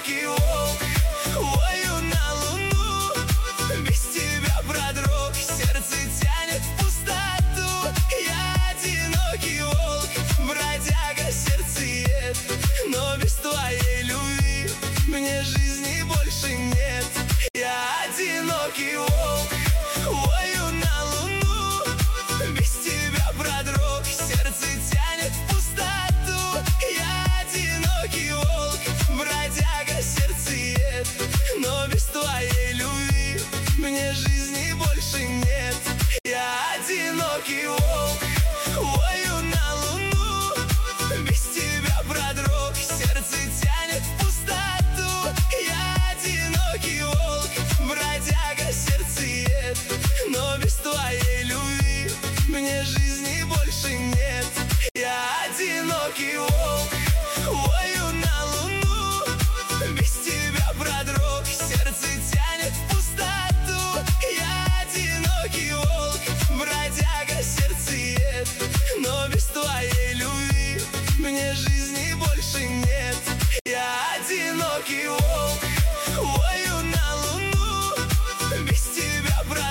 одинокий волк, вою на луну. Без тебя продрог, сердце тянет в пустоту. Я одинокий волк, бродяга, сердцеед, но без твоей любви мне жизни больше нет. Я одинокий волк, вою на луну. Без тебя продрог, сердце тянет в пустоту. Я одинокий волк, бродяга, сердцеед, но без твоей любви мне жизни больше нет. Я одинокий волк, вою на луну. Без тебя продрог, сердце тянет в пустоту. Я одинокий волк, бродяга, сердцеед, но без твоей любви мне жизни больше нет. Я одинокий волк, вою на луну. Без тебя продрог, сердце тянет в пустоту. Я одинокий волк, бродяга, сердцеед, но без твоей любви мне жизни больше нет. Я одинокий волк,